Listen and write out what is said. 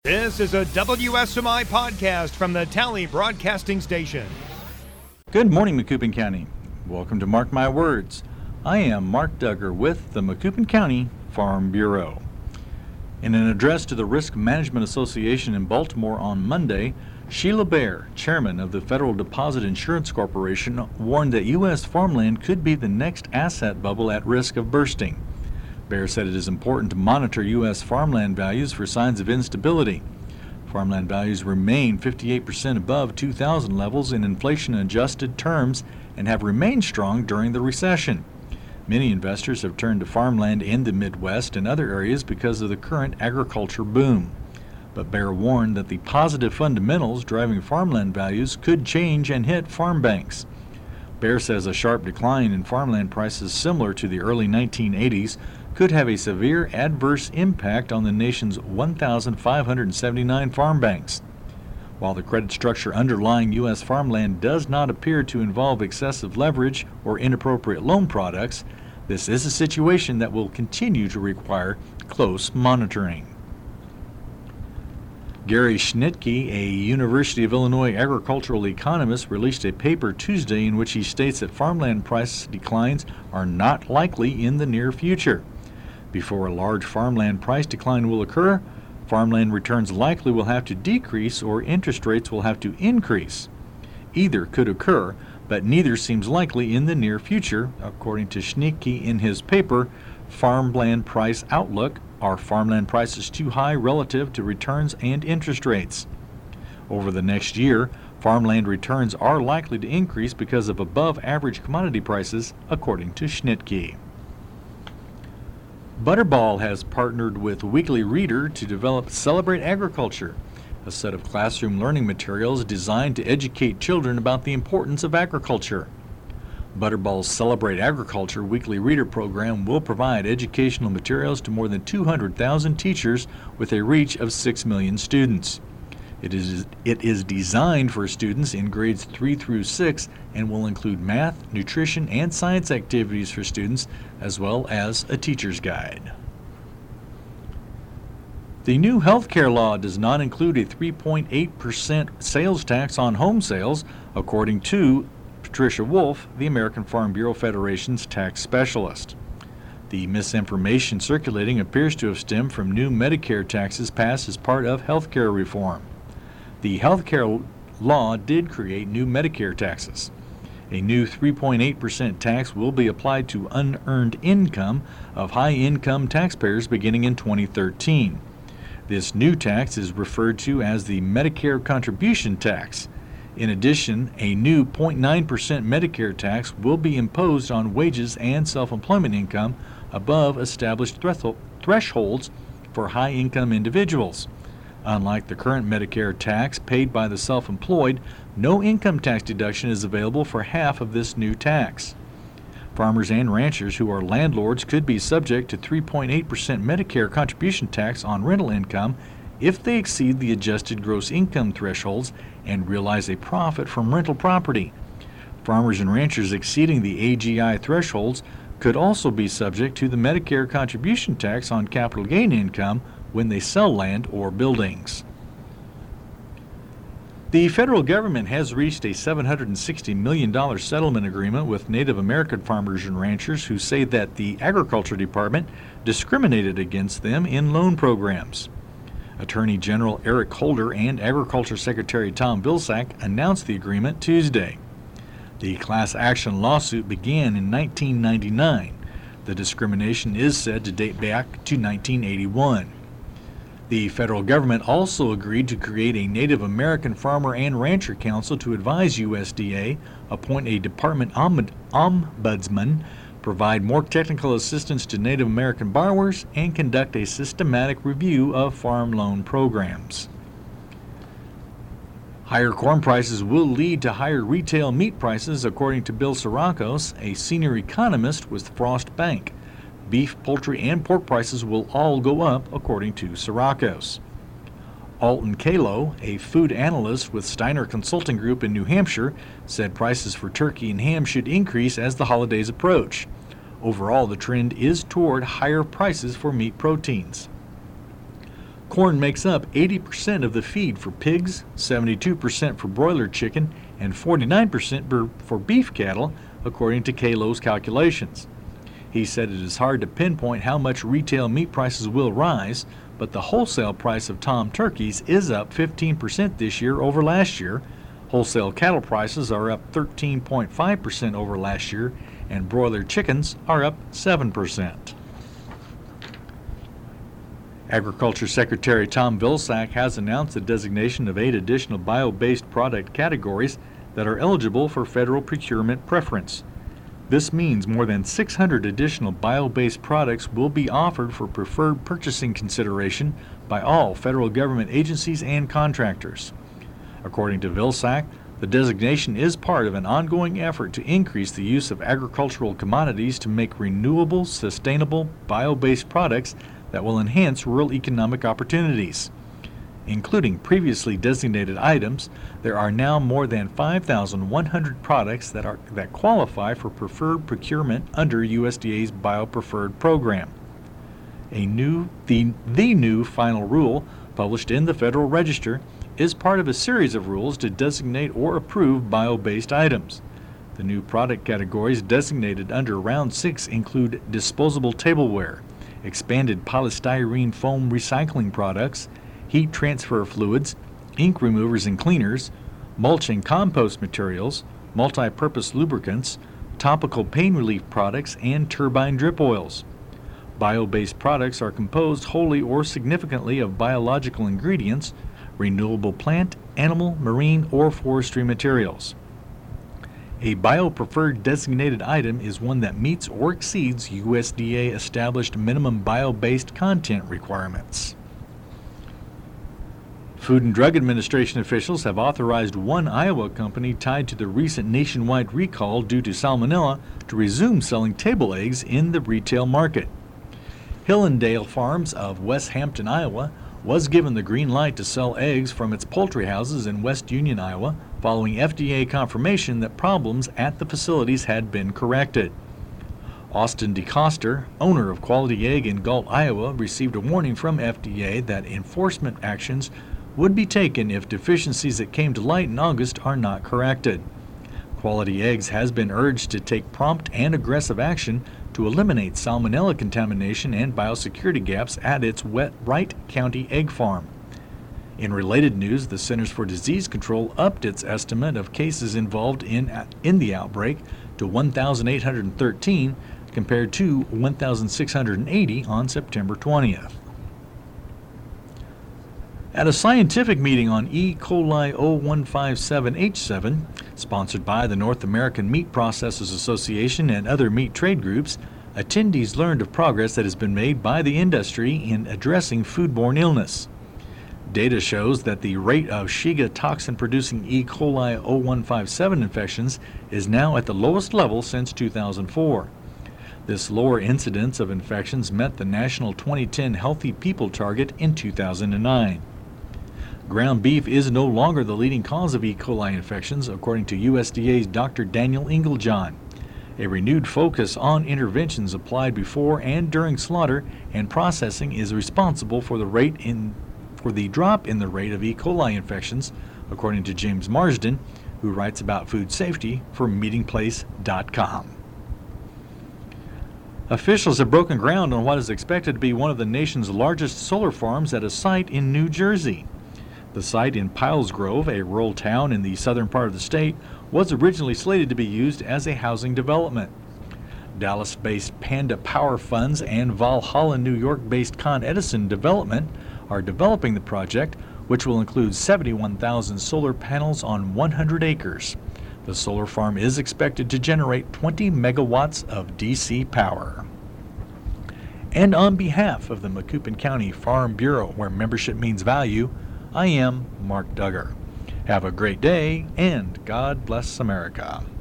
This is a WSMI podcast from the Tally Broadcasting Station. Good morning, Macoupin County. Welcome to Mark My Words. I am Mark Duggar with the Macoupin County Farm Bureau. In an address to the Risk Management Association in Baltimore on Monday, Sheila Bair, chairman of the Federal Deposit Insurance Corporation, warned that U.S. farmland could be the next asset bubble at risk of bursting. Bair said it is important to monitor U.S. farmland values for signs of instability. Farmland values remain 58% above 2000 levels in inflation-adjusted terms and have remained strong during the recession. Many investors have turned to farmland in the Midwest and other areas because of the current agriculture boom. But Bair warned that the positive fundamentals driving farmland values could change and hit farm banks. Bair says a sharp decline in farmland prices similar to the early 1980s could have a severe adverse impact on the nation's 1,579 farm banks. While the credit structure underlying U.S. farmland does not appear to involve excessive leverage or inappropriate loan products, this is a situation that will continue to require close monitoring. Gary Schnitke, a University of Illinois agricultural economist, released a paper Tuesday in which he states that farmland price declines are not likely in the near future. Before a large farmland price decline will occur, farmland returns likely will have to decrease or interest rates will have to increase. Either could occur, but neither seems likely in the near future, according to Schnitke in his paper, Farmland Price Outlook: Are Farmland Prices Too High Relative to Returns and Interest Rates? Over the next year, farmland returns are likely to increase because of above-average commodity prices, according to Schnitke. Butterball has partnered with Weekly Reader to develop Celebrate Agriculture, a set of classroom learning materials designed to educate children about the importance of agriculture. Butterball's Celebrate Agriculture Weekly Reader program will provide educational materials to more than 200,000 teachers with a reach of 6 million students. It is designed for students in grades 3 through 6 and will include math, nutrition, and science activities for students, as well as a teacher's guide. The new healthcare law does not include a 3.8% sales tax on home sales, according to Patricia Wolf, the American Farm Bureau Federation's tax specialist. The misinformation circulating appears to have stemmed from new Medicare taxes passed as part of healthcare reform. The healthcare law did create new Medicare taxes. A new 3.8% tax will be applied to unearned income of high-income taxpayers beginning in 2013. This new tax is referred to as the Medicare contribution tax. In addition, a new 0.9% Medicare tax will be imposed on wages and self-employment income above established thresholds for high-income individuals. Unlike the current Medicare tax paid by the self-employed, no income tax deduction is available for half of this new tax. Farmers and ranchers who are landlords could be subject to 3.8% Medicare contribution tax on rental income if they exceed the adjusted gross income thresholds and realize a profit from rental property. Farmers and ranchers exceeding the AGI thresholds could also be subject to the Medicare contribution tax on capital gain income when they sell land or buildings. The federal government has reached a $760 million settlement agreement with Native American farmers and ranchers who say that the Agriculture Department discriminated against them in loan programs. Attorney General Eric Holder and Agriculture Secretary Tom Vilsack announced the agreement Tuesday. The class action lawsuit began in 1999. The discrimination is said to date back to 1981. The federal government also agreed to create a Native American Farmer and Rancher Council to advise USDA, appoint a department ombudsman, provide more technical assistance to Native American borrowers, and conduct a systematic review of farm loan programs. Higher corn prices will lead to higher retail meat prices, according to Bill Sirakos, a senior economist with Frost Bank. Beef, poultry, and pork prices will all go up, according to Sirakos. Alton Kalo, a food analyst with Steiner Consulting Group in New Hampshire, said prices for turkey and ham should increase as the holidays approach. Overall, the trend is toward higher prices for meat proteins. Corn makes up 80% of the feed for pigs, 72% for broiler chicken, and 49% for beef cattle, according to KALO's calculations. He said it is hard to pinpoint how much retail meat prices will rise, but the wholesale price of tom turkeys is up 15% this year over last year. Wholesale cattle prices are up 13.5% over last year, and broiler chickens are up 7%. Agriculture Secretary Tom Vilsack has announced the designation of 8 additional bio-based product categories that are eligible for federal procurement preference. This means more than 600 additional bio-based products will be offered for preferred purchasing consideration by all federal government agencies and contractors. According to Vilsack, the designation is part of an ongoing effort to increase the use of agricultural commodities to make renewable, sustainable, bio-based products that will enhance rural economic opportunities. Including previously designated items, there are now more than 5,100 products that qualify for preferred procurement under USDA's BioPreferred program. The new final rule, published in the Federal Register, is part of a series of rules to designate or approve bio-based items. The new product categories designated under Round 6 include disposable tableware, expanded polystyrene foam recycling products, heat transfer fluids, ink removers and cleaners, mulch and compost materials, multi-purpose lubricants, topical pain relief products, and turbine drip oils. Bio-based products are composed wholly or significantly of biological ingredients, renewable plant, animal, marine, or forestry materials. A bio-preferred designated item is one that meets or exceeds USDA-established minimum bio-based content requirements. Food and Drug Administration officials have authorized one Iowa company tied to the recent nationwide recall due to salmonella to resume selling table eggs in the retail market. Hillendale Farms of West Hampton, Iowa, was given the green light to sell eggs from its poultry houses in West Union, Iowa, following FDA confirmation that problems at the facilities had been corrected. Austin DeCoster, owner of Quality Egg in Galt, Iowa, received a warning from FDA that enforcement actions would be taken if deficiencies that came to light in August are not corrected. Quality Eggs has been urged to take prompt and aggressive action to eliminate salmonella contamination and biosecurity gaps at its Wright County egg farm. In related news, the Centers for Disease Control upped its estimate of cases involved in the outbreak to 1,813 compared to 1,680 on September 20th. At a scientific meeting on E. coli 0157H7, sponsored by the North American Meat Processors Association and other meat trade groups, attendees learned of progress that has been made by the industry in addressing foodborne illness. Data shows that the rate of Shiga toxin-producing E. coli 0157 infections is now at the lowest level since 2004. This lower incidence of infections met the national 2010 Healthy People target in 2009. Ground beef is no longer the leading cause of E. coli infections, according to USDA's Dr. Daniel Inglejohn. A renewed focus on interventions applied before and during slaughter and processing is responsible for the drop in the rate of E. coli infections, according to James Marsden, who writes about food safety for MeetingPlace.com. Officials have broken ground on what is expected to be one of the nation's largest solar farms at a site in New Jersey. The site in Piles Grove, a rural town in the southern part of the state, was originally slated to be used as a housing development. Dallas-based Panda Power Funds and Valhalla, New York-based Con Edison Development are developing the project, which will include 71,000 solar panels on 100 acres. The solar farm is expected to generate 20 megawatts of DC power. And on behalf of the Macoupin County Farm Bureau, where membership means value, I am Mark Duggar. Have a great day, and God bless America.